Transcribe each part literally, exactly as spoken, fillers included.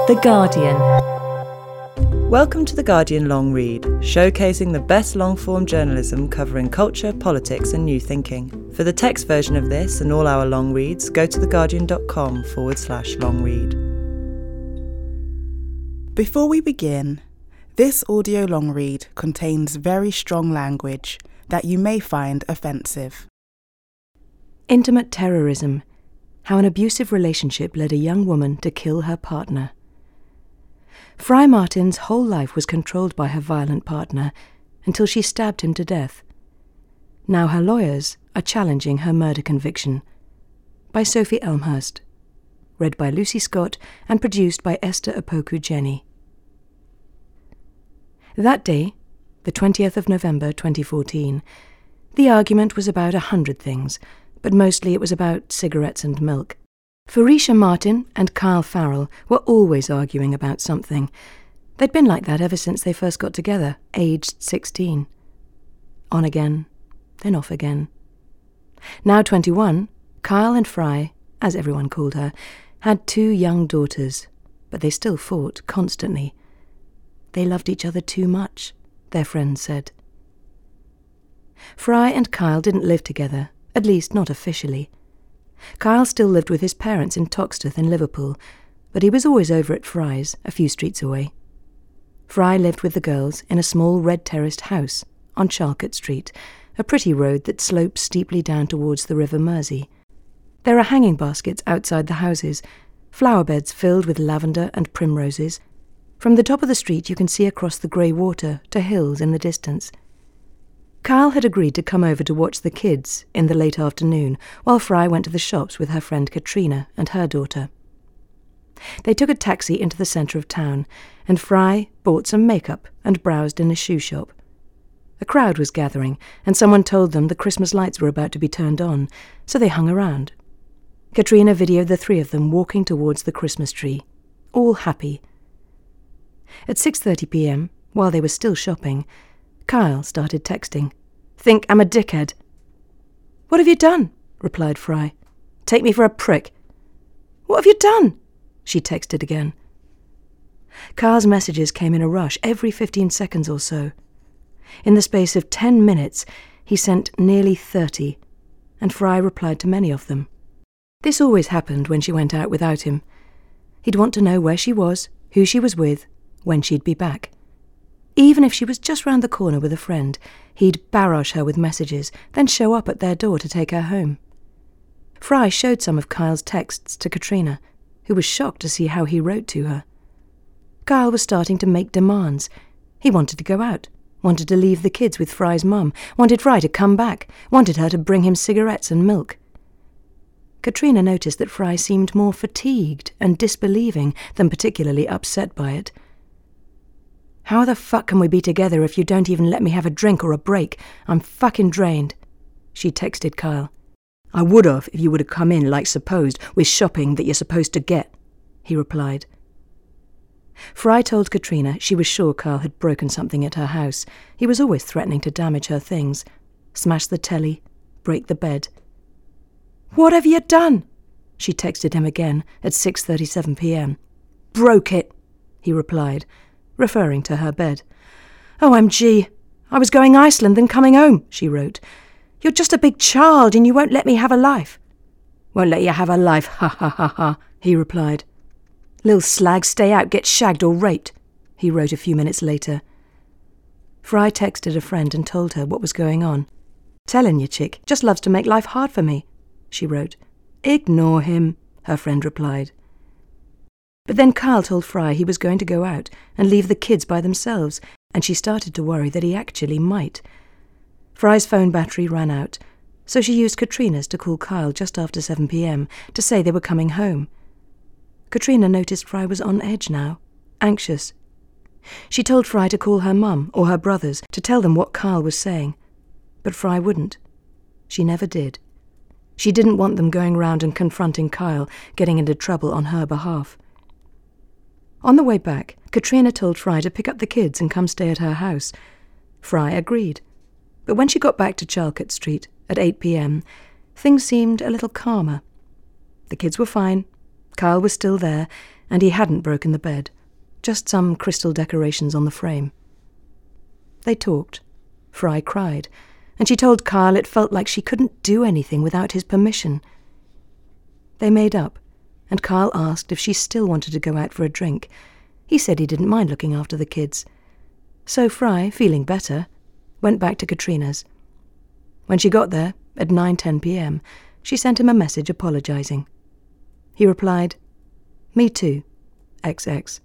The Guardian. Welcome to The Guardian Long Read, showcasing the best long-form journalism covering culture, politics and new thinking. For the text version of this and all our long reads, go to theguardian.com forward slash long read. Before we begin, this audio long read contains very strong language that you may find offensive. Intimate terrorism. How an abusive relationship led a young woman to kill her partner. Fry Martin's whole life was controlled by her violent partner until she stabbed him to death. Now her lawyers are challenging her murder conviction. By Sophie Elmhurst. Read by Lucy Scott and produced by Esther Opoku Jenny. That day, the twentieth of November twenty fourteen, the argument was about a hundred things, but mostly it was about cigarettes and milk. Farisha Martin and Kyle Farrell were always arguing about something. They'd been like that ever since they first got together, aged sixteen. On again, then off again. Now twenty-one, Kyle and Fry, as everyone called her, had two young daughters, but they still fought constantly. They loved each other too much, their friends said. Fry and Kyle didn't live together, at least not officially. Kyle still lived with his parents in Toxteth in Liverpool, but he was always over at Fry's, a few streets away. Fry lived with the girls in a small red-terraced house on Charlcote Street, a pretty road that slopes steeply down towards the River Mersey. There are hanging baskets outside the houses, flower beds filled with lavender and primroses. From the top of the street you can see across the grey water to hills in the distance. Kyle had agreed to come over to watch the kids in the late afternoon while Fry went to the shops with her friend Katrina and her daughter. They took a taxi into the centre of town, and Fry bought some makeup and browsed in a shoe shop. A crowd was gathering, and someone told them the Christmas lights were about to be turned on, so they hung around. Katrina videoed the three of them walking towards the Christmas tree, all happy. At six thirty p.m, while they were still shopping, Kyle started texting. "Think I'm a dickhead." "What have you done?" replied Fry. "Take me for a prick." "What have you done?" she texted again. Kyle's messages came in a rush every fifteen seconds or so. In the space of ten minutes, he sent nearly thirty, and Fry replied to many of them. This always happened when she went out without him. He'd want to know where she was, who she was with, when she'd be back. Even if she was just round the corner with a friend, he'd barrage her with messages, then show up at their door to take her home. Fry showed some of Kyle's texts to Katrina, who was shocked to see how he wrote to her. Kyle was starting to make demands. He wanted to go out, wanted to leave the kids with Fry's mum, wanted Fry to come back, wanted her to bring him cigarettes and milk. Katrina noticed that Fry seemed more fatigued and disbelieving than particularly upset by it. "How the fuck can we be together if you don't even let me have a drink or a break? I'm fucking drained," she texted Kyle. "I would have if you would have come in like supposed with shopping that you're supposed to get," he replied. Fry told Katrina she was sure Kyle had broken something at her house. He was always threatening to damage her things. Smash the telly, break the bed. "What have you done?" she texted him again at six thirty-seven p.m. "Broke it," he replied, referring to her bed. "O M G, I was going Iceland then coming home," she wrote. "You're just a big child and you won't let me have a life." "Won't let you have a life, ha ha ha ha," he replied. "Lil slag, stay out, get shagged or raped," he wrote a few minutes later. Fry texted a friend and told her what was going on. "Tellin' you, chick, just loves to make life hard for me," she wrote. "Ignore him," her friend replied. But then Kyle told Fry he was going to go out and leave the kids by themselves, and she started to worry that he actually might. Fry's phone battery ran out, so she used Katrina's to call Kyle just after seven p.m. to say they were coming home. Katrina noticed Fry was on edge now, anxious. She told Fry to call her mum or her brothers to tell them what Kyle was saying, but Fry wouldn't. She never did. She didn't want them going round and confronting Kyle, getting into trouble on her behalf. On the way back, Katrina told Fry to pick up the kids and come stay at her house. Fry agreed, but when she got back to Charlcote Street at eight p.m, things seemed a little calmer. The kids were fine. Carl was still there, and he hadn't broken the bed, just some crystal decorations on the frame. They talked. Fry cried, and she told Carl it felt like she couldn't do anything without his permission. They made up, and Carl asked if she still wanted to go out for a drink. He said he didn't mind looking after the kids. So Fry, feeling better, went back to Katrina's. When she got there, at nine ten p.m, she sent him a message apologising. He replied, "Me too, X X."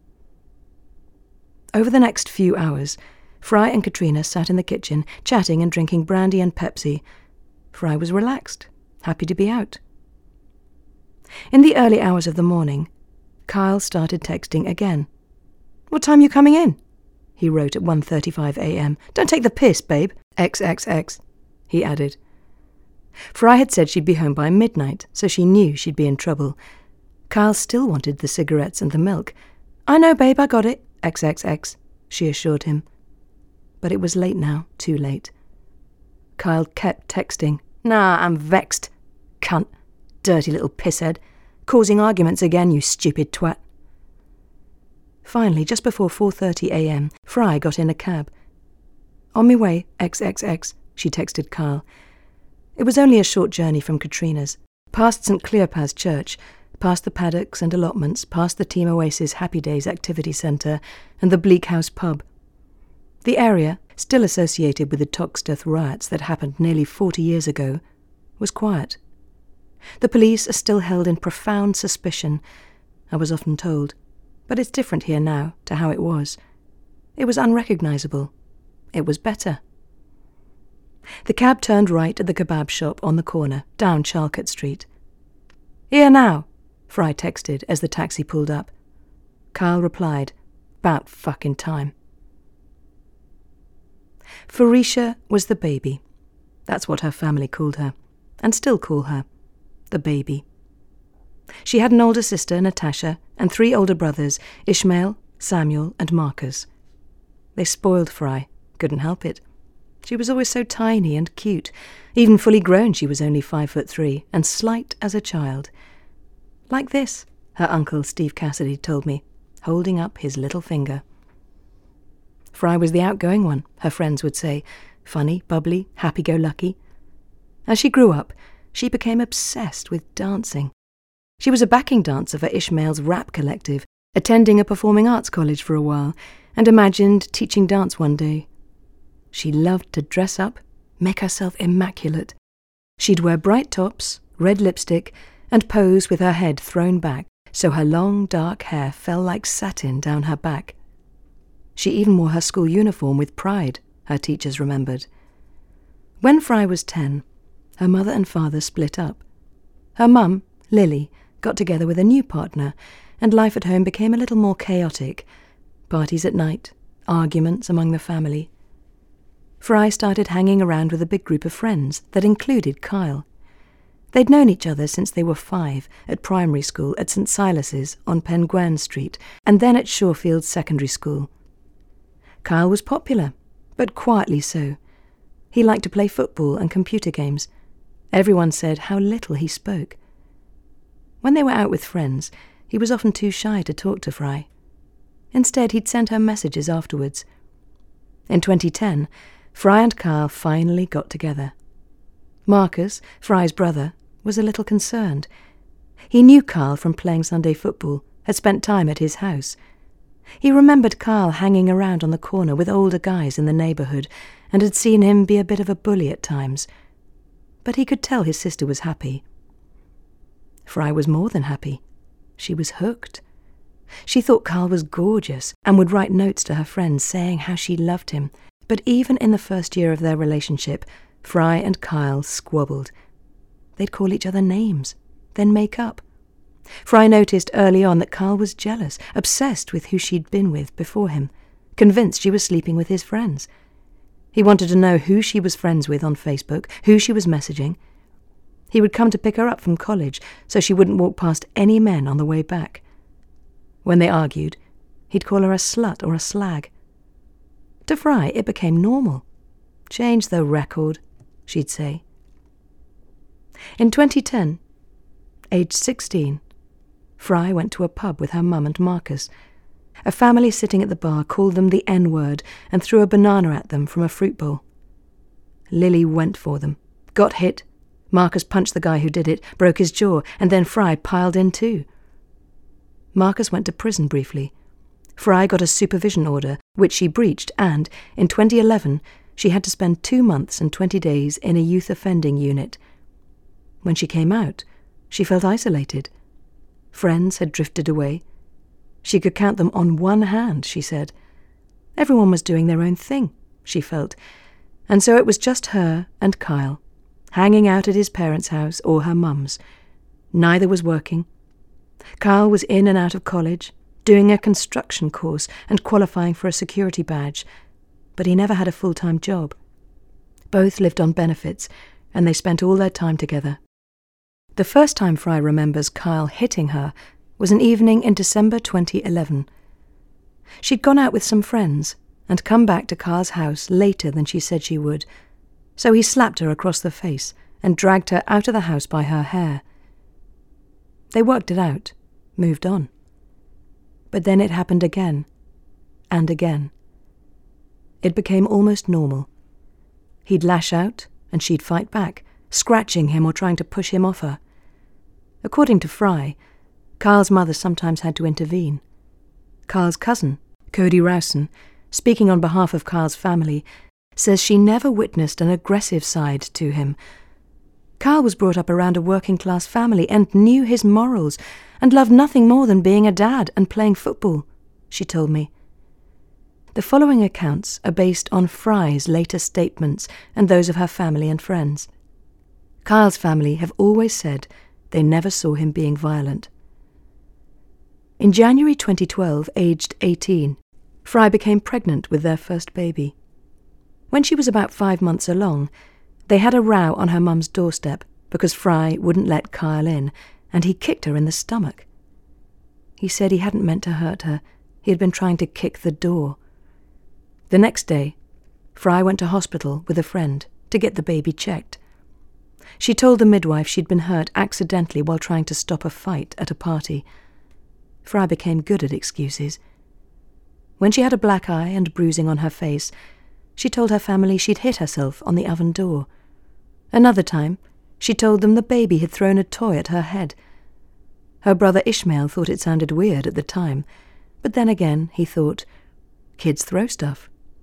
Over the next few hours, Fry and Katrina sat in the kitchen, chatting and drinking brandy and Pepsi. Fry was relaxed, happy to be out. In the early hours of the morning, Kyle started texting again. "What time you coming in?" he wrote at one thirty-five a.m. "Don't take the piss, babe. X X X, he added. Fry had said she'd be home by midnight, so she knew she'd be in trouble. Kyle still wanted the cigarettes and the milk. "I know, babe, I got it, X X X, she assured him. But it was late now, too late. Kyle kept texting. "Nah, I'm vexed. Cunt. Dirty little pisshead. Causing arguments again, you stupid twat." Finally, just before four thirty a.m, Fry got in a cab. "On me way, X X X, she texted Kyle. It was only a short journey from Katrina's, past St Cleopas Church, past the paddocks and allotments, past the Team Oasis Happy Days activity centre and the Bleak House pub. The area, still associated with the Toxteth riots that happened nearly forty years ago, was quiet. The police are still held in profound suspicion, I was often told, but it's different here now to how it was. It was unrecognisable. It was better. The cab turned right at the kebab shop on the corner, down Charlcote Street. "Here now," Fry texted as the taxi pulled up. Kyle replied, "About fucking time." Farisha was the baby. That's what her family called her, and still call her, the baby. She had an older sister, Natasha, and three older brothers, Ishmael, Samuel, and Marcus. They spoiled Fry, couldn't help it. She was always so tiny and cute. Even fully grown, she was only five foot three, and slight as a child. Like this, her uncle Steve Cassidy told me, holding up his little finger. Fry was the outgoing one, her friends would say, funny, bubbly, happy-go-lucky. As she grew up, she became obsessed with dancing. She was a backing dancer for Ishmael's rap collective, attending a performing arts college for a while, and imagined teaching dance one day. She loved to dress up, make herself immaculate. She'd wear bright tops, red lipstick, and pose with her head thrown back, so her long, dark hair fell like satin down her back. She even wore her school uniform with pride, her teachers remembered. When Fry was ten, her mother and father split up. Her mum, Lily, got together with a new partner, and life at home became a little more chaotic. Parties at night, arguments among the family. Fry started hanging around with a big group of friends that included Kyle. They'd known each other since they were five, at primary school at St Silas's on Penguin Street, and then at Shorefield Secondary School. Kyle was popular, but quietly so. He liked to play football and computer games. Everyone said how little he spoke. When they were out with friends, he was often too shy to talk to Fry. Instead, he'd send her messages afterwards. In twenty ten, Fry and Kyle finally got together. Marcus, Fry's brother, was a little concerned. He knew Kyle from playing Sunday football, had spent time at his house. He remembered Kyle hanging around on the corner with older guys in the neighbourhood, and had seen him be a bit of a bully at times. But he could tell his sister was happy. Fry was more than happy. She was hooked. She thought Kyle was gorgeous and would write notes to her friends saying how she loved him. But even in the first year of their relationship, Fry and Kyle squabbled. They'd call each other names, then make up. Fry noticed early on that Kyle was jealous, obsessed with who she'd been with before him, convinced she was sleeping with his friends. He wanted to know who she was friends with on Facebook, who she was messaging. He would come to pick her up from college so she wouldn't walk past any men on the way back. When they argued, he'd call her a slut or a slag. To Fry, it became normal. "Change the record," she'd say. In twenty ten, aged sixteen, Fry went to a pub with her mum and Marcus. A family sitting at the bar called them the N-word and threw a banana at them from a fruit bowl. Lily went for them, got hit. Marcus punched the guy who did it, broke his jaw, and then Fry piled in too. Marcus went to prison briefly. Fry got a supervision order, which she breached, and, in twenty eleven, she had to spend two months and twenty days in a youth offending unit. When she came out, she felt isolated. Friends had drifted away. She could count them on one hand, she said. Everyone was doing their own thing, she felt, and so it was just her and Kyle, hanging out at his parents' house or her mum's. Neither was working. Kyle was in and out of college, doing a construction course and qualifying for a security badge, but he never had a full-time job. Both lived on benefits, and they spent all their time together. The first time Fry remembers Kyle hitting her was an evening in December twenty eleven. She'd gone out with some friends and come back to Kyle's house later than she said she would, so he slapped her across the face and dragged her out of the house by her hair. They worked it out, moved on. But then it happened again, and again. It became almost normal. He'd lash out, and she'd fight back, scratching him or trying to push him off her. According to Fry, Kyle's mother sometimes had to intervene. Kyle's cousin, Cody Rowson, speaking on behalf of Kyle's family, says she never witnessed an aggressive side to him. Kyle was brought up around a working-class family and knew his morals and loved nothing more than being a dad and playing football, she told me. The following accounts are based on Fry's later statements and those of her family and friends. Kyle's family have always said they never saw him being violent. In January twenty twelve, aged eighteen, Fry became pregnant with their first baby. When she was about five months along, they had a row on her mum's doorstep because Fry wouldn't let Kyle in, and he kicked her in the stomach. He said he hadn't meant to hurt her. He had been trying to kick the door. The next day, Fry went to hospital with a friend to get the baby checked. She told the midwife she'd been hurt accidentally while trying to stop a fight at a party. Fry became good at excuses. When she had a black eye and bruising on her face, she told her family she'd hit herself on the oven door. Another time, she told them the baby had thrown a toy at her head. Her brother Ishmael thought it sounded weird at the time, but then again he thought, kids throw stuff.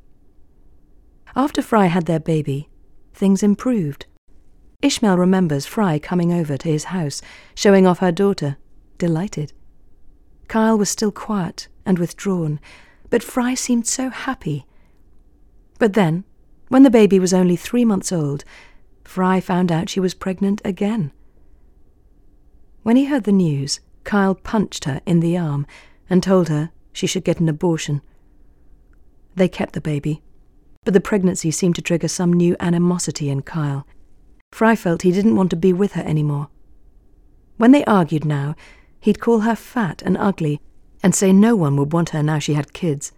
After Fry had their baby, things improved. Ishmael remembers Fry coming over to his house, showing off her daughter, delighted. Kyle was still quiet and withdrawn, but Fry seemed so happy. But then, when the baby was only three months old, Fry found out she was pregnant again. When he heard the news, Kyle punched her in the arm and told her she should get an abortion. They kept the baby, but the pregnancy seemed to trigger some new animosity in Kyle. Fry felt he didn't want to be with her anymore. When they argued now, he'd call her fat and ugly and say no one would want her now she had kids.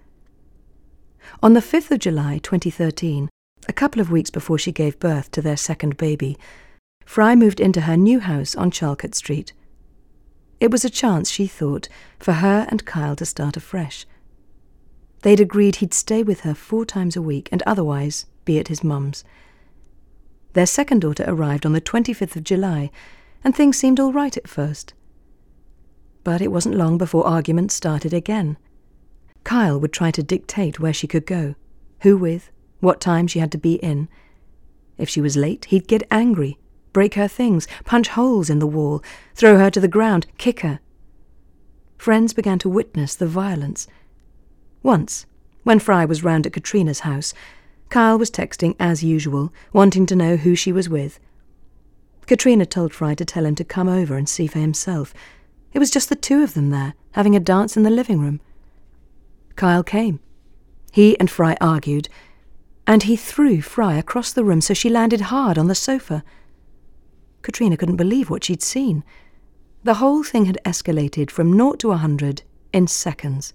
On the fifth of July twenty thirteen, a couple of weeks before she gave birth to their second baby, Fry moved into her new house on Charlcote Street. It was a chance, she thought, for her and Kyle to start afresh. They'd agreed he'd stay with her four times a week and otherwise be at his mum's. Their second daughter arrived on the twenty-fifth of July, and things seemed all right at first. But it wasn't long before arguments started again. Kyle would try to dictate where she could go, who with, what time she had to be in. If she was late, he'd get angry, break her things, punch holes in the wall, throw her to the ground, kick her. Friends began to witness the violence. Once, when Fry was round at Katrina's house, Kyle was texting as usual, wanting to know who she was with. Katrina told Fry to tell him to come over and see for himself. It was just the two of them there, having a dance in the living room. Kyle came. He and Fry argued, and he threw Fry across the room so she landed hard on the sofa. Katrina couldn't believe what she'd seen. The whole thing had escalated from naught to a hundred in seconds.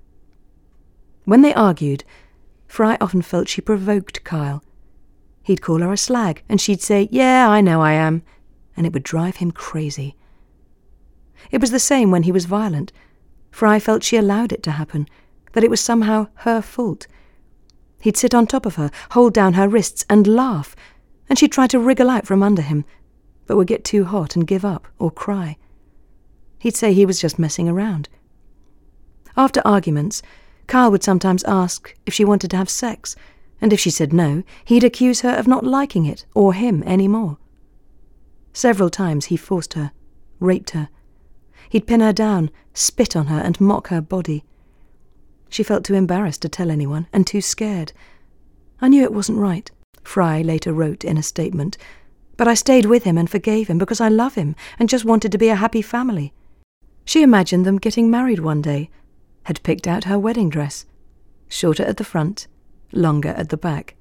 When they argued, Fry often felt she provoked Kyle. He'd call her a slag, and she'd say, "Yeah, I know I am," and it would drive him crazy. It was the same when he was violent. Fry felt she allowed it to happen, that it was somehow her fault. He'd sit on top of her, hold down her wrists and laugh, and she'd try to wriggle out from under him, but would get too hot and give up or cry. He'd say he was just messing around. After arguments, Kyle would sometimes ask if she wanted to have sex, and if she said no, he'd accuse her of not liking it or him any more. Several times he forced her, raped her. He'd pin her down, spit on her and mock her body. She felt too embarrassed to tell anyone and too scared. I knew it wasn't right, Fry later wrote in a statement, but I stayed with him and forgave him because I love him and just wanted to be a happy family. She imagined them getting married one day, had picked out her wedding dress, shorter at the front, longer at the back.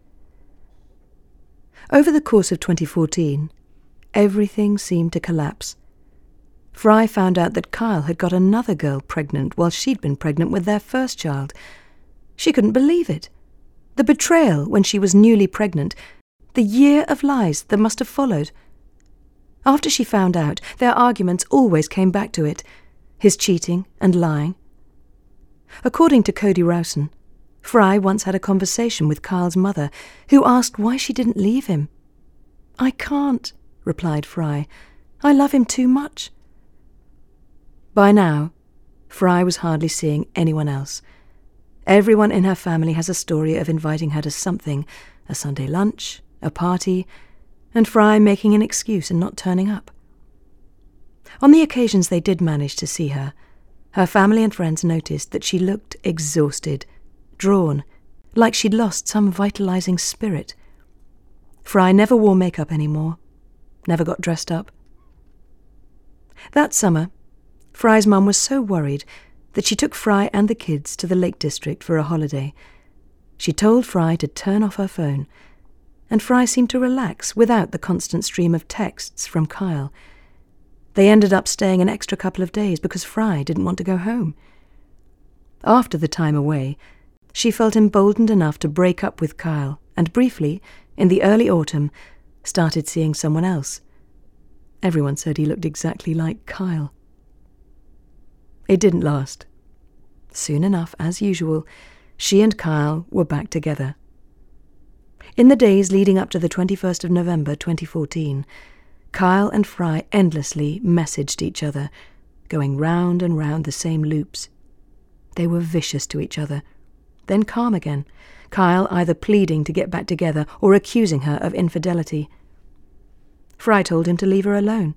Over the course of twenty fourteen, everything seemed to collapse. Fry found out that Kyle had got another girl pregnant while she'd been pregnant with their first child. She couldn't believe it. The betrayal when she was newly pregnant, the year of lies that must have followed. After she found out, their arguments always came back to it, his cheating and lying. According to Cody Rowson, Fry once had a conversation with Kyle's mother, who asked why she didn't leave him. "I can't," replied Fry. "I love him too much." By now, Fry was hardly seeing anyone else. Everyone in her family has a story of inviting her to something, a Sunday lunch, a party, and Fry making an excuse and not turning up. On the occasions they did manage to see her, her family and friends noticed that she looked exhausted, drawn, like she'd lost some vitalizing spirit. Fry never wore makeup anymore, never got dressed up. That summer, Fry's mum was so worried that she took Fry and the kids to the Lake District for a holiday. She told Fry to turn off her phone, and Fry seemed to relax without the constant stream of texts from Kyle. They ended up staying an extra couple of days because Fry didn't want to go home. After the time away, she felt emboldened enough to break up with Kyle and briefly, in the early autumn, started seeing someone else. Everyone said he looked exactly like Kyle. It didn't last. Soon enough, as usual, she and Kyle were back together. In the days leading up to the twenty-first of November twenty fourteen, Kyle and Fry endlessly messaged each other, going round and round the same loops. They were vicious to each other, then calm again, Kyle either pleading to get back together or accusing her of infidelity. Fry told him to leave her alone.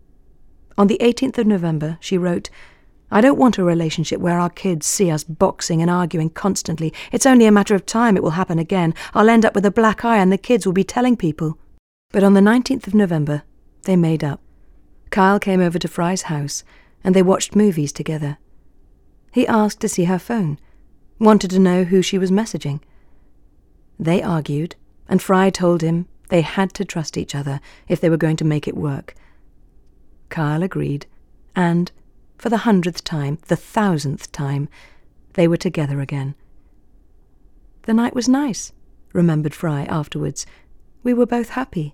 On the eighteenth of November, she wrote, "I don't want a relationship where our kids see us boxing and arguing constantly. It's only a matter of time it will happen again. I'll end up with a black eye and the kids will be telling people." But on the nineteenth of November, they made up. Kyle came over to Fry's house and they watched movies together. He asked to see her phone, wanted to know who she was messaging. They argued, and Fry told him they had to trust each other if they were going to make it work. Kyle agreed, and for the hundredth time, the thousandth time, they were together again. "The night was nice," remembered Fry afterwards. "We were both happy."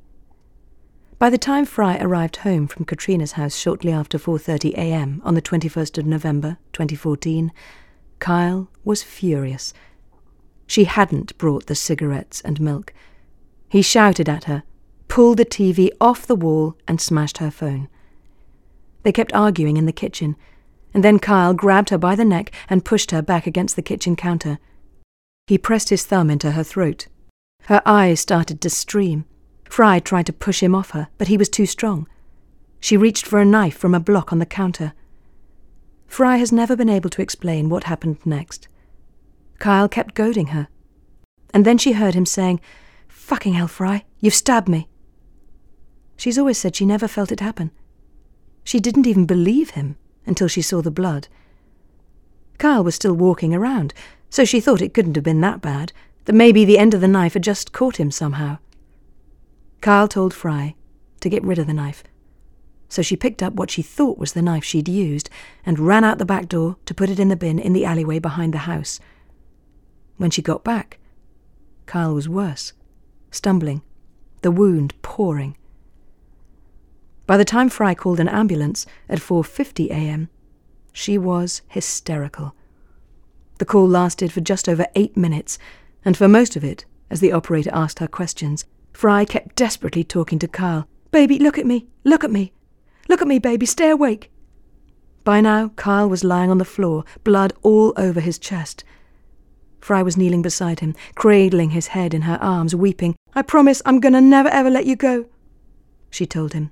By the time Fry arrived home from Katrina's house shortly after four thirty a m on the twenty-first of November twenty fourteen, Kyle was furious. She hadn't brought the cigarettes and milk. He shouted at her, pulled the T V off the wall and smashed her phone. They kept arguing in the kitchen, and then Kyle grabbed her by the neck and pushed her back against the kitchen counter. He pressed his thumb into her throat. Her eyes started to stream. Fry tried to push him off her, but he was too strong. She reached for a knife from a block on the counter. Fry has never been able to explain what happened next. Kyle kept goading her, and then she heard him saying, "Fucking hell, Fry, you've stabbed me." She's always said she never felt it happen. She didn't even believe him until she saw the blood. Kyle was still walking around, so she thought it couldn't have been that bad, that maybe the end of the knife had just caught him somehow. Kyle told Fry to get rid of the knife, so she picked up what she thought was the knife she'd used and ran out the back door to put it in the bin in the alleyway behind the house. When she got back, Kyle was worse, stumbling, the wound pouring. By the time Fry called an ambulance at four fifty a m, she was hysterical. The call lasted for just over eight minutes, and for most of it, as the operator asked her questions, Fry kept desperately talking to Kyle. "Baby, look at me, look at me. Look at me, baby, stay awake." By now, Kyle was lying on the floor, blood all over his chest. Fry was kneeling beside him, cradling his head in her arms, weeping. "I promise I'm gonna never ever let you go," she told him.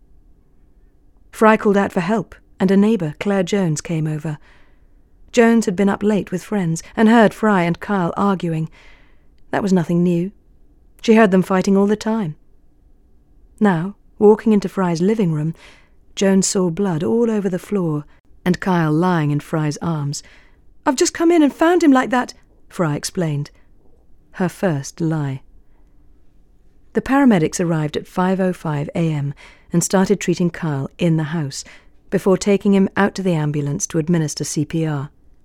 Fry called out for help, and a neighbour, Claire Jones, came over. Jones had been up late with friends and heard Fry and Kyle arguing. That was nothing new. She heard them fighting all the time. Now, walking into Fry's living room, Jones saw blood all over the floor and Kyle lying in Fry's arms. "I've just come in and found him like that," Fry explained. Her first lie. The paramedics arrived at five oh five a m and started treating Kyle in the house before taking him out to the ambulance to administer C P R.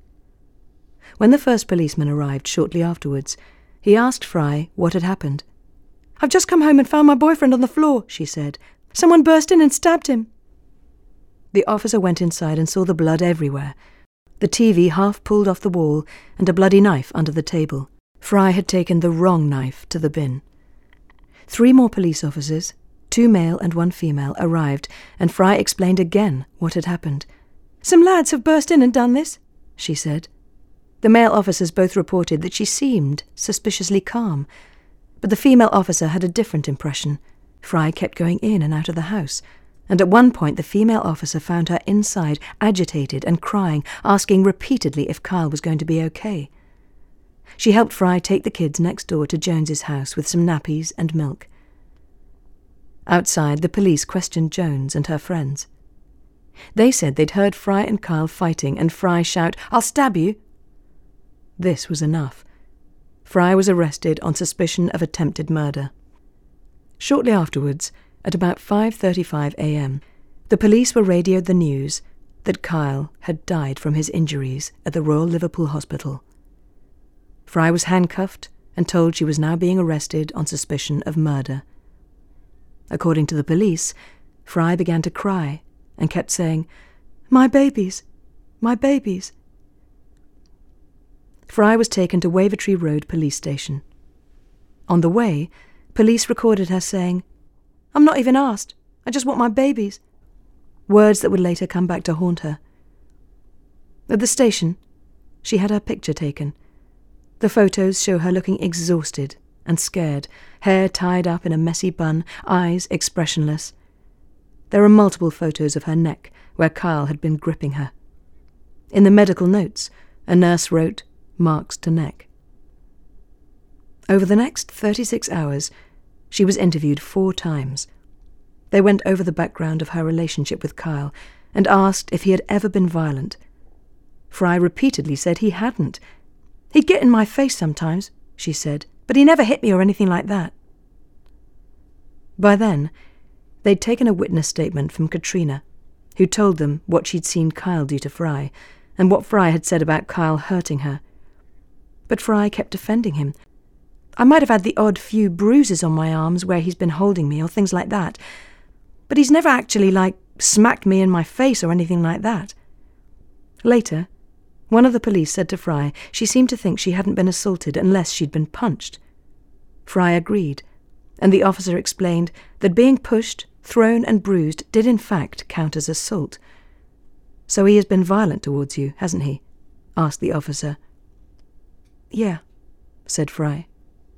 When the first policeman arrived shortly afterwards, he asked Fry what had happened. "I've just come home and found my boyfriend on the floor," she said. "Someone burst in and stabbed him." The officer went inside and saw the blood everywhere, the T V half pulled off the wall and a bloody knife under the table. Fry had taken the wrong knife to the bin. Three more police officers, two male and one female, arrived, and Fry explained again what had happened. "Some lads have burst in and done this," she said. The male officers both reported that she seemed suspiciously calm, but the female officer had a different impression. Fry kept going in and out of the house, and at one point the female officer found her inside, agitated and crying, asking repeatedly if Kyle was going to be okay. She helped Fry take the kids next door to Jones's house with some nappies and milk. Outside, the police questioned Jones and her friends. They said they'd heard Fry and Kyle fighting and Fry shout, "I'll stab you." This was enough. Fry was arrested on suspicion of attempted murder. Shortly afterwards, at about five thirty-five a m, the police were radioed the news that Kyle had died from his injuries at the Royal Liverpool Hospital. Fry was handcuffed and told she was now being arrested on suspicion of murder. According to the police, Fry began to cry and kept saying, "My babies, my babies." Fry was taken to Wavertree Road Police Station. On the way, police recorded her saying, "I'm not even asked. I just want my babies," words that would later come back to haunt her. At the station, she had her picture taken. The photos show her looking exhausted and scared, hair tied up in a messy bun, eyes expressionless. There are multiple photos of her neck where Kyle had been gripping her. In the medical notes, a nurse wrote, "Marks to neck." Over the next thirty-six hours, she was interviewed four times. They went over the background of her relationship with Kyle and asked if he had ever been violent. Fry repeatedly said he hadn't. "He'd get in my face sometimes," she said, "but he never hit me or anything like that." By then, they'd taken a witness statement from Katrina, who told them what she'd seen Kyle do to Fry, and what Fry had said about Kyle hurting her. But Fry kept defending him. "I might have had the odd few bruises on my arms where he's been holding me or things like that, but he's never actually, like, smacked me in my face or anything like that." Later, one of the police said to Fry she seemed to think she hadn't been assaulted unless she'd been punched. Fry agreed, and the officer explained that being pushed, thrown and bruised did in fact count as assault. "So he has been violent towards you, hasn't he?" asked the officer. "Yeah," said Fry.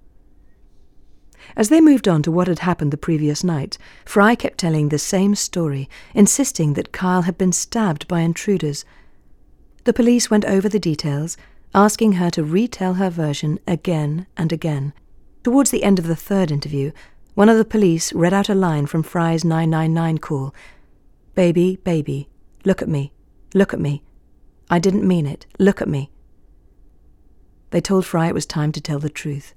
As they moved on to what had happened the previous night, Fry kept telling the same story, insisting that Kyle had been stabbed by intruders. The police went over the details, asking her to retell her version again and again. Towards the end of the third interview, one of the police read out a line from Fry's nine nine nine call. "Baby, baby, look at me, look at me. I didn't mean it, look at me." They told Fry it was time to tell the truth.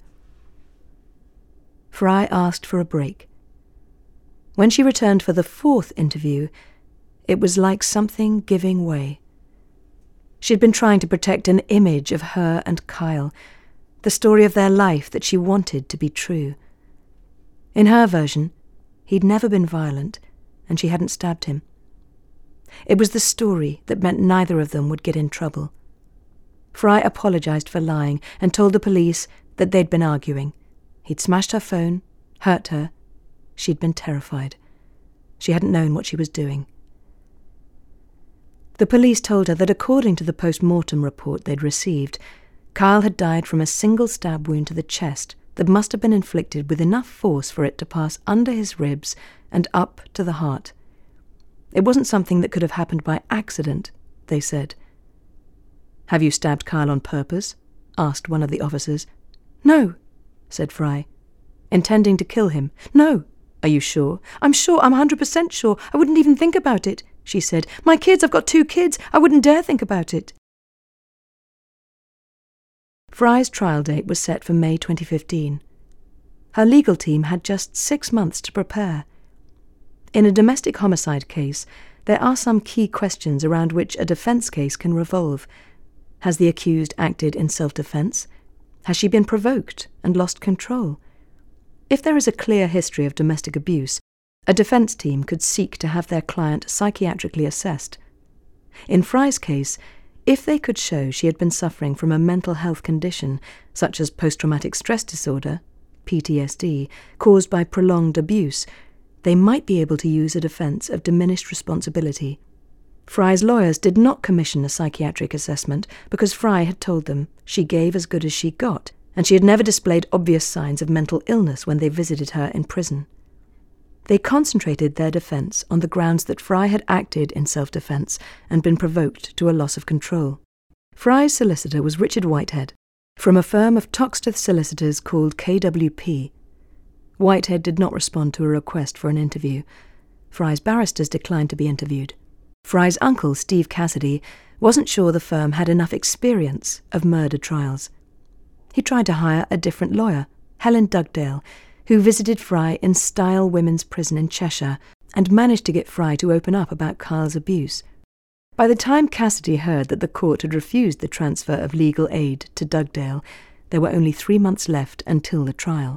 Fry asked for a break. When she returned for the fourth interview, it was like something giving way. She'd been trying to protect an image of her and Kyle, the story of their life that she wanted to be true. In her version, he'd never been violent, and she hadn't stabbed him. It was the story that meant neither of them would get in trouble. Fry apologised for lying and told the police that they'd been arguing. He'd smashed her phone, hurt her. She'd been terrified. She hadn't known what she was doing. The police told her that according to the post-mortem report they'd received, Kyle had died from a single stab wound to the chest that must have been inflicted with enough force for it to pass under his ribs and up to the heart. It wasn't something that could have happened by accident, they said. "Have you stabbed Kyle on purpose?" asked one of the officers. "No," said Fry. "Intending to kill him?" "No." "Are you sure?" "I'm sure, I'm one hundred percent sure. I wouldn't even think about it," she said. "My kids, I've got two kids. I wouldn't dare think about it." Fry's trial date was set for May twenty fifteen. Her legal team had just six months to prepare. In a domestic homicide case, there are some key questions around which a defence case can revolve. Has the accused acted in self-defence? Has she been provoked and lost control? If there is a clear history of domestic abuse, a defence team could seek to have their client psychiatrically assessed. In Fry's case, if they could show she had been suffering from a mental health condition, such as post-traumatic stress disorder, P T S D, caused by prolonged abuse, they might be able to use a defence of diminished responsibility. Fry's lawyers did not commission a psychiatric assessment because Fry had told them she gave as good as she got, and she had never displayed obvious signs of mental illness when they visited her in prison. They concentrated their defence on the grounds that Fry had acted in self-defence and been provoked to a loss of control. Fry's solicitor was Richard Whitehead, from a firm of Toxteth solicitors called K W P. Whitehead did not respond to a request for an interview. Fry's barristers declined to be interviewed. Fry's uncle, Steve Cassidy, wasn't sure the firm had enough experience of murder trials. He tried to hire a different lawyer, Helen Dugdale, who visited Fry in Stile Women's Prison in Cheshire and managed to get Fry to open up about Kyle's abuse. By the time Cassidy heard that the court had refused the transfer of legal aid to Dugdale, there were only three months left until the trial.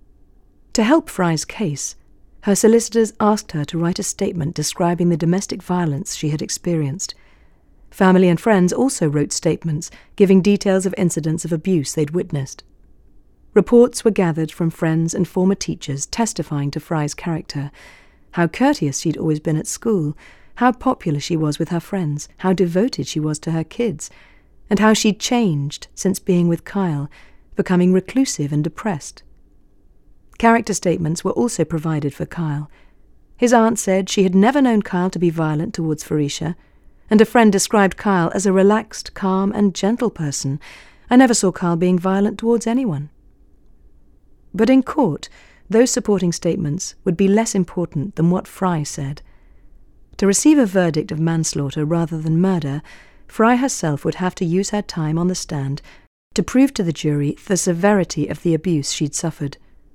To help Fry's case, her solicitors asked her to write a statement describing the domestic violence she had experienced. Family and friends also wrote statements giving details of incidents of abuse they'd witnessed. Reports were gathered from friends and former teachers testifying to Fry's character, how courteous she'd always been at school, how popular she was with her friends, how devoted she was to her kids, and how she'd changed since being with Kyle, becoming reclusive and depressed. Character statements were also provided for Kyle. His aunt said she had never known Kyle to be violent towards Felicia, and a friend described Kyle as a relaxed, calm and gentle person. "I never saw Kyle being violent towards anyone." But in court, those supporting statements would be less important than what Fry said. To receive a verdict of manslaughter rather than murder, Fry herself would have to use her time on the stand to prove to the jury the severity of the abuse she'd suffered.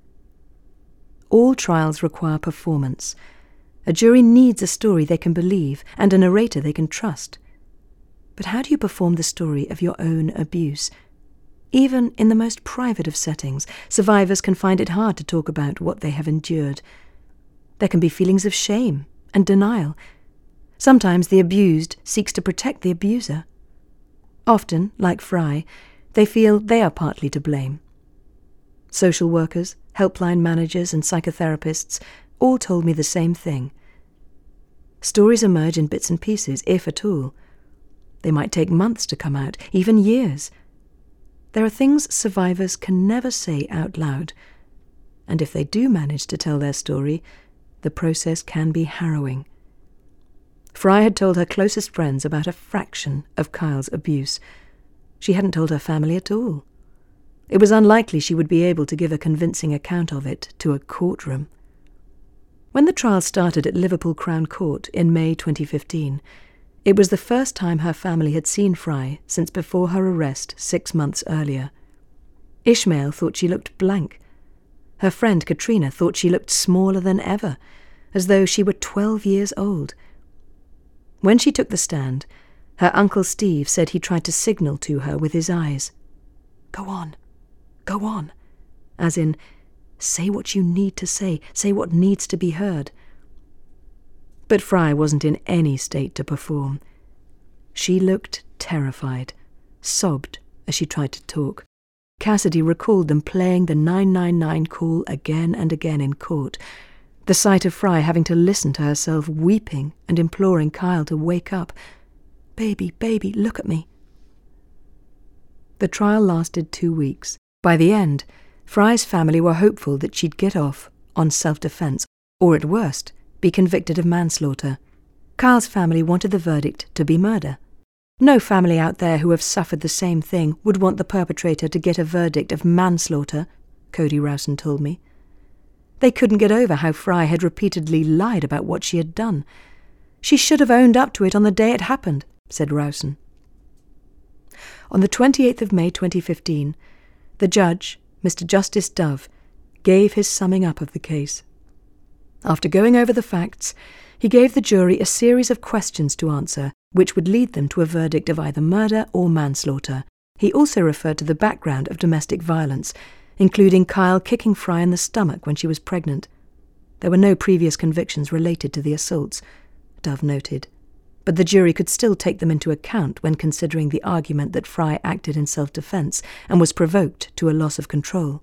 All trials require performance. A jury needs a story they can believe and a narrator they can trust. But how do you perform the story of your own abuse? Even in the most private of settings, survivors can find it hard to talk about what they have endured. There can be feelings of shame and denial. Sometimes the abused seeks to protect the abuser. Often, like Fry, they feel they are partly to blame. Social workers, helpline managers and psychotherapists all told me the same thing. Stories emerge in bits and pieces, if at all. They might take months to come out, even years. There are things survivors can never say out loud, and if they do manage to tell their story, the process can be harrowing. Fry had told her closest friends about a fraction of Kyle's abuse. She hadn't told her family at all. It was unlikely she would be able to give a convincing account of it to a courtroom. When the trial started at Liverpool Crown Court in May twenty fifteen, it was the first time her family had seen Fry since before her arrest six months earlier. Ishmael thought she looked blank. Her friend Katrina thought she looked smaller than ever, as though she were twelve years old. When she took the stand, her uncle Steve said he tried to signal to her with his eyes. "Go on, go on," as in, say what you need to say, say what needs to be heard. But Fry wasn't in any state to perform. She looked terrified, sobbed as she tried to talk. Cassidy recalled them playing the nine nine nine call again and again in court. The sight of Fry having to listen to herself weeping and imploring Kyle to wake up. "Baby, baby, look at me." The trial lasted two weeks. By the end, Fry's family were hopeful that she'd get off on self-defense, or at worst, be convicted of manslaughter. Kyle's family wanted the verdict to be murder. No family out there who have suffered the same thing would want the perpetrator to get a verdict of manslaughter, Cody Rowson told me. They couldn't get over how Fry had repeatedly lied about what she had done. She should have owned up to it on the day it happened, said Rowson. On the twenty-eighth of May twenty fifteen, the judge, Mister Justice Dove, gave his summing up of the case. After going over the facts, he gave the jury a series of questions to answer, which would lead them to a verdict of either murder or manslaughter. He also referred to the background of domestic violence, including Kyle kicking Fry in the stomach when she was pregnant. There were no previous convictions related to the assaults, Dove noted, but the jury could still take them into account when considering the argument that Fry acted in self-defense and was provoked to a loss of control.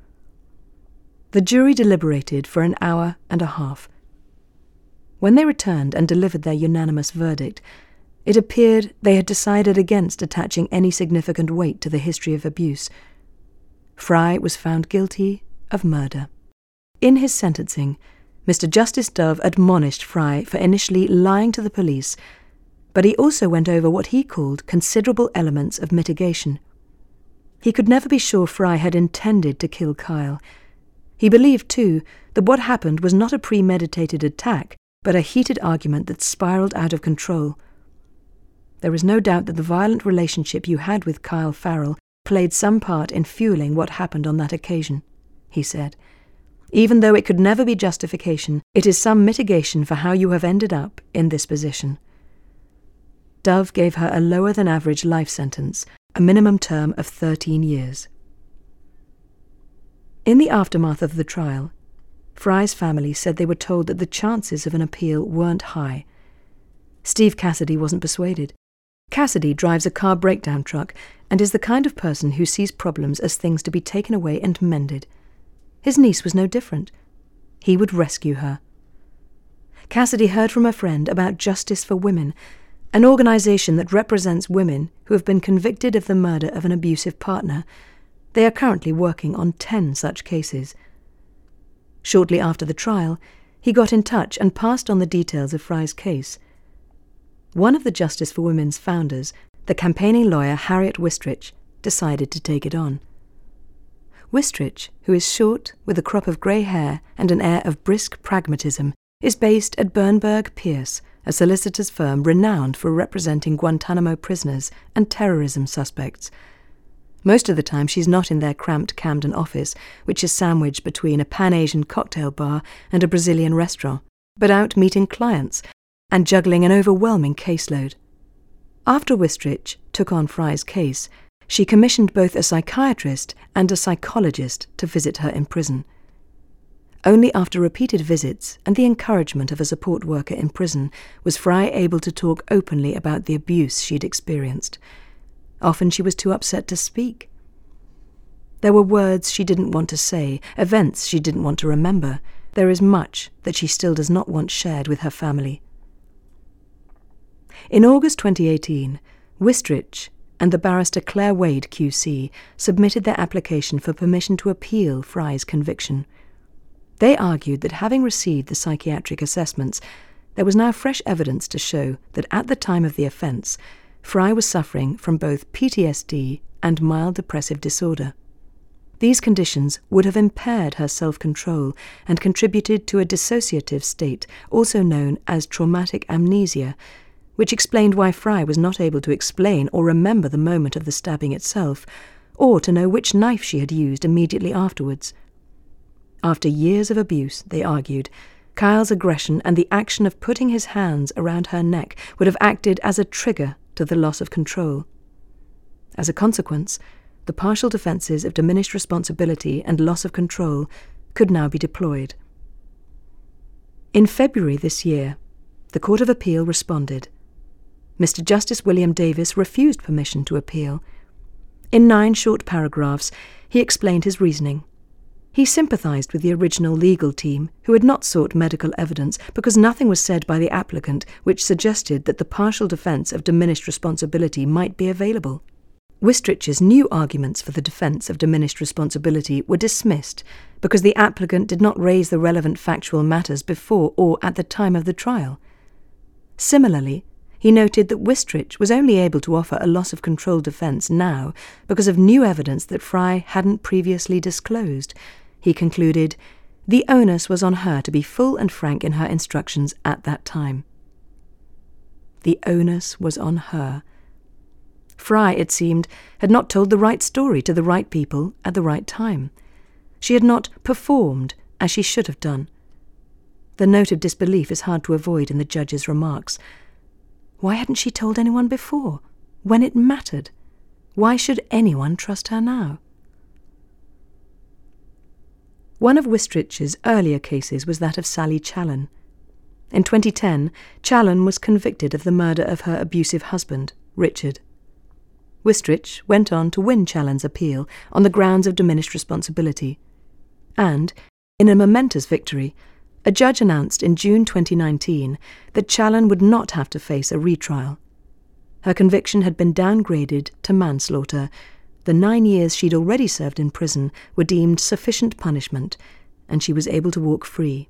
The jury deliberated for an hour and a half. When they returned and delivered their unanimous verdict, it appeared they had decided against attaching any significant weight to the history of abuse. Fry was found guilty of murder. In his sentencing, Mister Justice Dove admonished Fry for initially lying to the police, but he also went over what he called considerable elements of mitigation. He could never be sure Fry had intended to kill Kyle. He believed, too, that what happened was not a premeditated attack, but a heated argument that spiraled out of control. There is no doubt that the violent relationship you had with Kyle Farrell played some part in fueling what happened on that occasion, he said. Even though it could never be justification, it is some mitigation for how you have ended up in this position. Dove gave her a lower-than-average life sentence, a minimum term of thirteen years. In the aftermath of the trial, Fry's family said they were told that the chances of an appeal weren't high. Steve Cassidy wasn't persuaded. Cassidy drives a car breakdown truck and is the kind of person who sees problems as things to be taken away and mended. His niece was no different. He would rescue her. Cassidy heard from a friend about Justice for Women, an organization that represents women who have been convicted of the murder of an abusive partner. They are currently working on ten such cases. Shortly after the trial, he got in touch and passed on the details of Fry's case. One of the Justice for Women's founders, the campaigning lawyer Harriet Wistrich, decided to take it on. Wistrich, who is short, with a crop of grey hair and an air of brisk pragmatism, is based at Bernberg Pierce, a solicitor's firm renowned for representing Guantanamo prisoners and terrorism suspects. Most of the time she's not in their cramped Camden office, which is sandwiched between a Pan-Asian cocktail bar and a Brazilian restaurant, but out meeting clients and juggling an overwhelming caseload. After Wistrich took on Fry's case, she commissioned both a psychiatrist and a psychologist to visit her in prison. Only after repeated visits and the encouragement of a support worker in prison was Fry able to talk openly about the abuse she'd experienced. Often she was too upset to speak. There were words she didn't want to say, events she didn't want to remember. There is much that she still does not want shared with her family. In August twenty eighteen, Wistrich and the barrister Claire Wade Q C submitted their application for permission to appeal Fry's conviction. They argued that having received the psychiatric assessments, there was now fresh evidence to show that at the time of the offence, Fry was suffering from both P T S D and mild depressive disorder. These conditions would have impaired her self-control and contributed to a dissociative state, also known as traumatic amnesia, which explained why Fry was not able to explain or remember the moment of the stabbing itself, or to know which knife she had used immediately afterwards. After years of abuse, they argued, Kyle's aggression and the action of putting his hands around her neck would have acted as a trigger to the loss of control. As a consequence, the partial defences of diminished responsibility and loss of control could now be deployed. In February this year, the Court of Appeal responded. Mister Justice William Davis refused permission to appeal. In nine short paragraphs, he explained his reasoning. He sympathised with the original legal team, who had not sought medical evidence because nothing was said by the applicant which suggested that the partial defence of diminished responsibility might be available. Wistrich's new arguments for the defence of diminished responsibility were dismissed because the applicant did not raise the relevant factual matters before or at the time of the trial. Similarly, he noted that Wistrich was only able to offer a loss of control defence now because of new evidence that Fry hadn't previously disclosed. He concluded, the onus was on her to be full and frank in her instructions at that time. The onus was on her. Fry, it seemed, had not told the right story to the right people at the right time. She had not performed as she should have done. The note of disbelief is hard to avoid in the judge's remarks. Why hadn't she told anyone before, when it mattered? Why should anyone trust her now? One of Wistrich's earlier cases was that of Sally Challen. In twenty ten, Challen was convicted of the murder of her abusive husband, Richard. Wistrich went on to win Challen's appeal on the grounds of diminished responsibility. And, in a momentous victory, a judge announced in June twenty nineteen that Challen would not have to face a retrial. Her conviction had been downgraded to manslaughter. The nine years she'd already served in prison were deemed sufficient punishment, and she was able to walk free.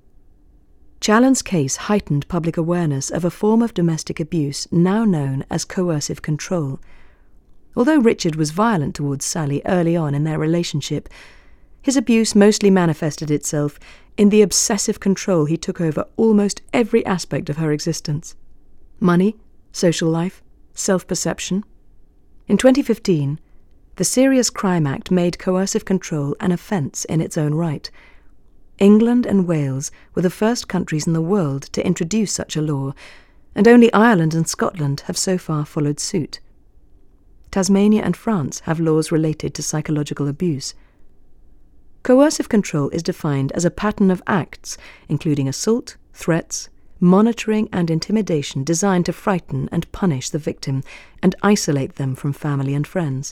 Challen's case heightened public awareness of a form of domestic abuse now known as coercive control. Although Richard was violent towards Sally early on in their relationship, his abuse mostly manifested itself in the obsessive control he took over almost every aspect of her existence. Money, social life, self-perception. In twenty fifteen, the Serious Crime Act made coercive control an offence in its own right. England and Wales were the first countries in the world to introduce such a law, and only Ireland and Scotland have so far followed suit. Tasmania and France have laws related to psychological abuse. Coercive control is defined as a pattern of acts, including assault, threats, monitoring and intimidation designed to frighten and punish the victim and isolate them from family and friends.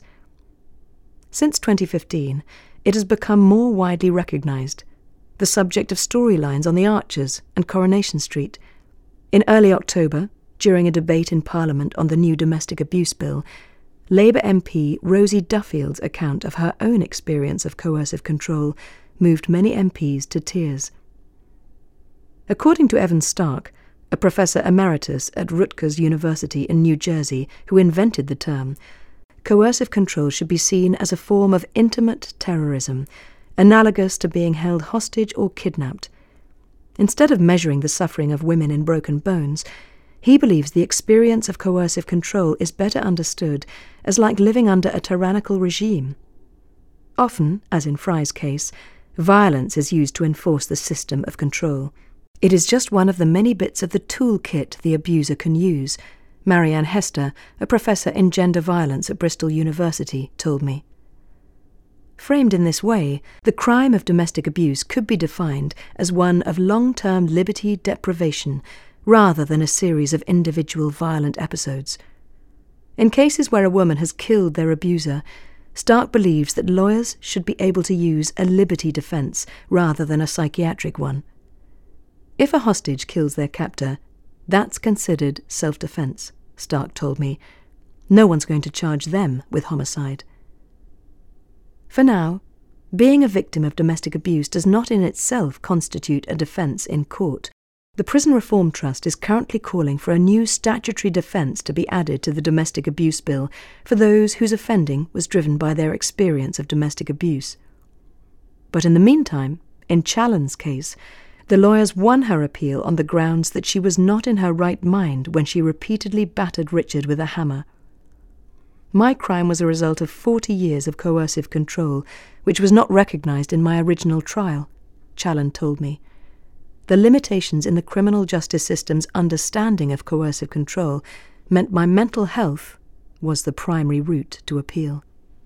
Since twenty fifteen, it has become more widely recognised, the subject of storylines on the Arches and Coronation Street. In early October, during a debate in Parliament on the new domestic abuse bill, Labour M P Rosie Duffield's account of her own experience of coercive control moved many M Ps to tears. According to Evan Stark, a professor emeritus at Rutgers University in New Jersey who invented the term, coercive control should be seen as a form of intimate terrorism, analogous to being held hostage or kidnapped. Instead of measuring the suffering of women in broken bones, he believes the experience of coercive control is better understood as like living under a tyrannical regime. Often, as in Fry's case, violence is used to enforce the system of control. It is just one of the many bits of the toolkit the abuser can use, Marianne Hester, a professor in gender violence at Bristol University, told me. Framed in this way, the crime of domestic abuse could be defined as one of long-term liberty deprivation rather than a series of individual violent episodes. In cases where a woman has killed their abuser, Stark believes that lawyers should be able to use a liberty defence rather than a psychiatric one. If a hostage kills their captor, that's considered self-defence, Stark told me. No one's going to charge them with homicide. For now, being a victim of domestic abuse does not in itself constitute a defence in court. The Prison Reform Trust is currently calling for a new statutory defence to be added to the Domestic Abuse Bill for those whose offending was driven by their experience of domestic abuse. But in the meantime, in Challen's case, the lawyers won her appeal on the grounds that she was not in her right mind when she repeatedly battered Richard with a hammer. My crime was a result of forty years of coercive control, which was not recognised in my original trial, Challen told me. The limitations in the criminal justice system's understanding of coercive control meant my mental health was the primary route to appeal.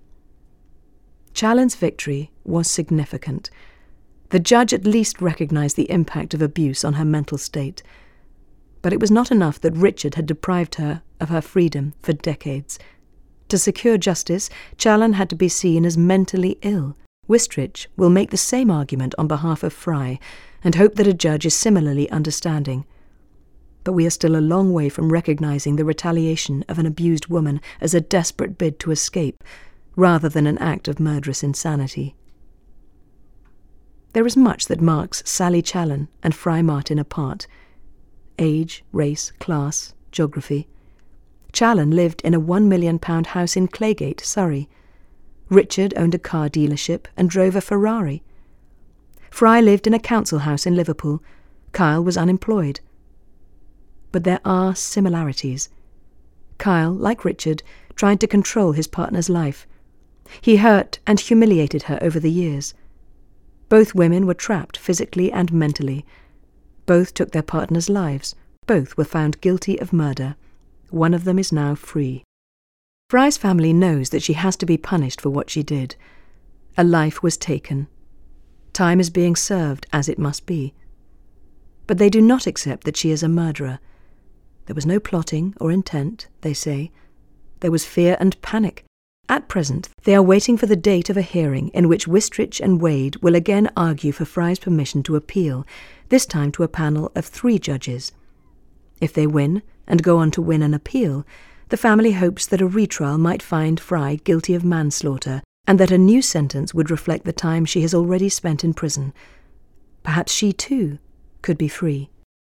Challen's victory was significant. The judge at least recognised the impact of abuse on her mental state. But it was not enough that Richard had deprived her of her freedom for decades. To secure justice, Challen had to be seen as mentally ill. Wistrich will make the same argument on behalf of Fry and hope that a judge is similarly understanding. But we are still a long way from recognising the retaliation of an abused woman as a desperate bid to escape, rather than an act of murderous insanity. There is much that marks Sally Challen and Fry Martin apart. Age, race, class, geography. Challen lived in a one million pound house in Claygate, Surrey. Richard owned a car dealership and drove a Ferrari. Fry lived in a council house in Liverpool. Kyle was unemployed. But there are similarities. Kyle, like Richard, tried to control his partner's life. He hurt and humiliated her over the years. Both women were trapped physically and mentally. Both took their partners' lives. Both were found guilty of murder. One of them is now free. Fry's family knows that she has to be punished for what she did. A life was taken. Time is being served as it must be. But they do not accept that she is a murderer. There was no plotting or intent, they say. There was fear and panic. At present, they are waiting for the date of a hearing in which Wistrich and Wade will again argue for Fry's permission to appeal, this time to a panel of three judges. If they win, and go on to win an appeal, the family hopes that a retrial might find Fry guilty of manslaughter, and that a new sentence would reflect the time she has already spent in prison. Perhaps she, too, could be free.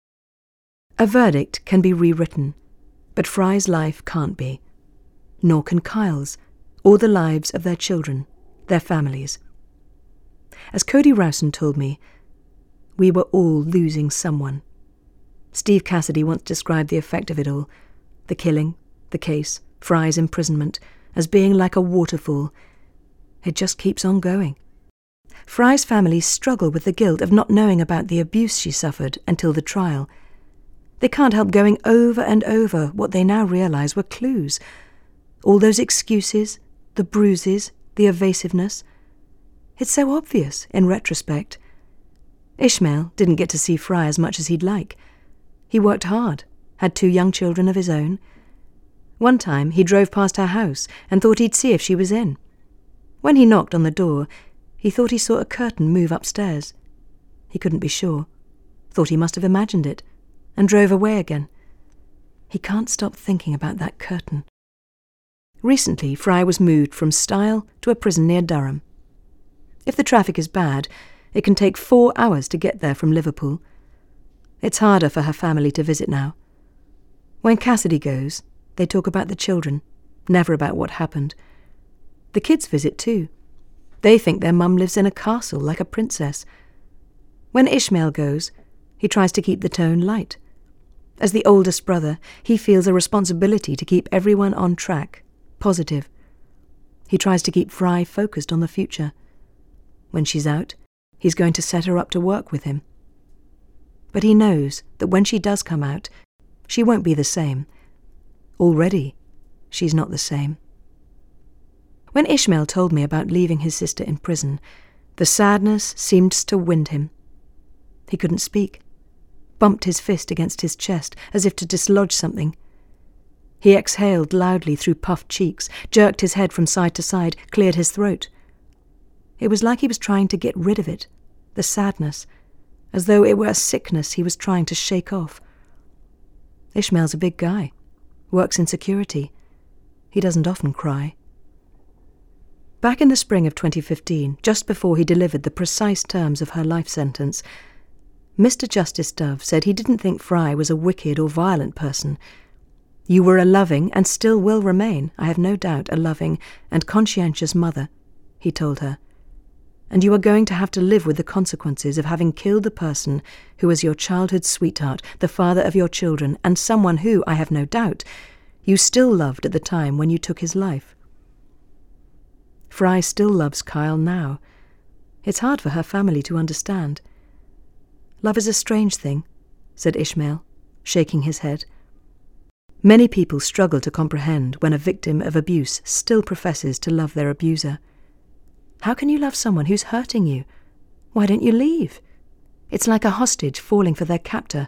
A verdict can be rewritten, but Fry's life can't be. Nor can Kyle's, or the lives of their children, their families. As Cody Rowson told me, we were all losing someone. Steve Cassidy once described the effect of it all, the killing, the case, Fry's imprisonment, as being like a waterfall. It just keeps on going. Fry's family struggle with the guilt of not knowing about the abuse she suffered until the trial. They can't help going over and over what they now realise were clues. All those excuses, the bruises, the evasiveness. It's so obvious in retrospect. Ishmael didn't get to see Fry as much as he'd like. He worked hard, had two young children of his own. One time he drove past her house and thought he'd see if she was in. When he knocked on the door, he thought he saw a curtain move upstairs. He couldn't be sure, thought he must have imagined it, and drove away again. He can't stop thinking about that curtain. Recently, Fry was moved from Stile to a prison near Durham. If the traffic is bad, it can take four hours to get there from Liverpool. It's harder for her family to visit now. When Cassidy goes, they talk about the children, never about what happened. The kids visit too. They think their mum lives in a castle like a princess. When Ishmael goes, he tries to keep the tone light. As the oldest brother, he feels a responsibility to keep everyone on track, positive. He tries to keep Fry focused on the future. When she's out, he's going to set her up to work with him. But he knows that when she does come out, she won't be the same. Already, she's not the same. When Ishmael told me about leaving his sister in prison, the sadness seemed to wind him. He couldn't speak, bumped his fist against his chest as if to dislodge something. He exhaled loudly through puffed cheeks, jerked his head from side to side, cleared his throat. It was like he was trying to get rid of it, the sadness, as though it were a sickness he was trying to shake off. Ishmael's a big guy, works in security. He doesn't often cry. Back in the spring of twenty fifteen, just before he delivered the precise terms of her life sentence, Mister Justice Dove said he didn't think Fry was a wicked or violent person. You were a loving, and still will remain, I have no doubt, a loving and conscientious mother, he told her. And you are going to have to live with the consequences of having killed the person who was your childhood sweetheart, the father of your children, and someone who, I have no doubt, you still loved at the time when you took his life. Fry still loves Kyle now. It's hard for her family to understand. Love is a strange thing, said Ishmael, shaking his head. Many people struggle to comprehend when a victim of abuse still professes to love their abuser. How can you love someone who's hurting you? Why don't you leave? It's like a hostage falling for their captor,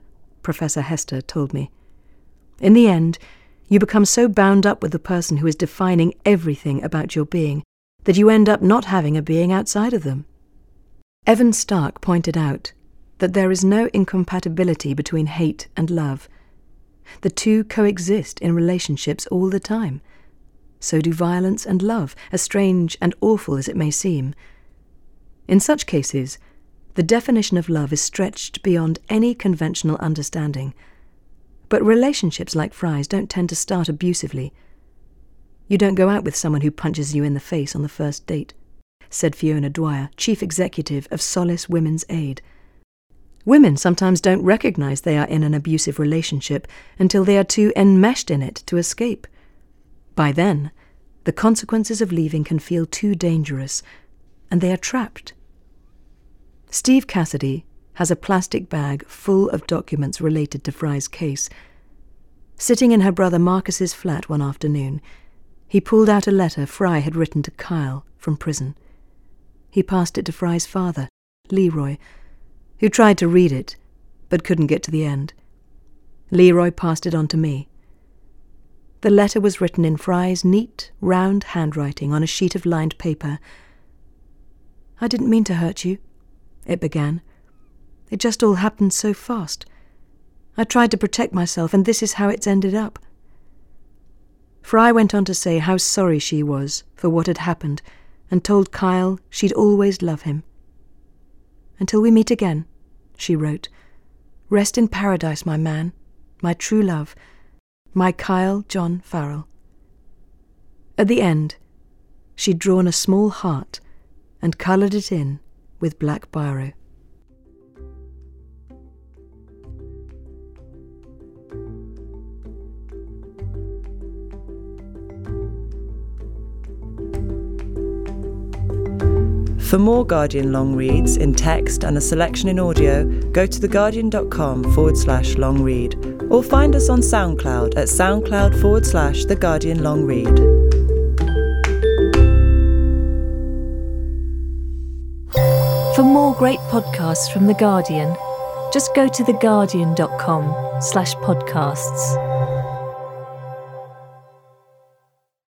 Professor Hester told me. In the end, you become so bound up with the person who is defining everything about your being that you end up not having a being outside of them. Evan Stark pointed out that there is no incompatibility between hate and love. The two coexist in relationships all the time. So do violence and love, as strange and awful as it may seem. In such cases, the definition of love is stretched beyond any conventional understanding. But relationships like Fry's don't tend to start abusively. You don't go out with someone who punches you in the face on the first date, said Fiona Dwyer, chief executive of Solace Women's Aid. Women sometimes don't recognize they are in an abusive relationship until they are too enmeshed in it to escape. By then, the consequences of leaving can feel too dangerous, and they are trapped. Steve Cassidy has a plastic bag full of documents related to Fry's case. Sitting in her brother Marcus's flat one afternoon, he pulled out a letter Fry had written to Kyle from prison. He passed it to Fry's father, Leroy, who tried to read it, but couldn't get to the end. Leroy passed it on to me. The letter was written in Fry's neat, round handwriting on a sheet of lined paper. "I didn't mean to hurt you," it began. "It just all happened so fast. I tried to protect myself, and this is how it's ended up." Fry went on to say how sorry she was for what had happened, and told Kyle she'd always love him. "Until we meet again," she wrote, "rest in paradise, my man, my true love, my Kyle John Farrell." At the end, she'd drawn a small heart and coloured it in with black biro. For more Guardian long reads in text and a selection in audio, go to theguardian.com forward slash long read or find us on SoundCloud at soundcloud forward slash The Guardian Long Read. For more great podcasts from The Guardian, just go to theguardian.com slash podcasts.